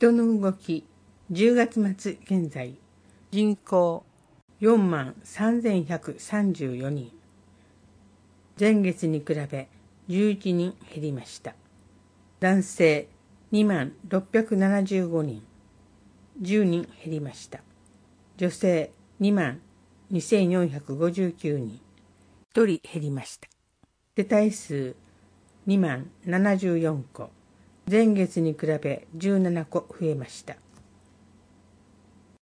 人の動き、10月末現在、人口43,134人。前月に比べ11人減りました。男性20,675人、10人減りました。女性22,459人、1人減りました。世帯数20,074戸、前月に比べ17戸増えました。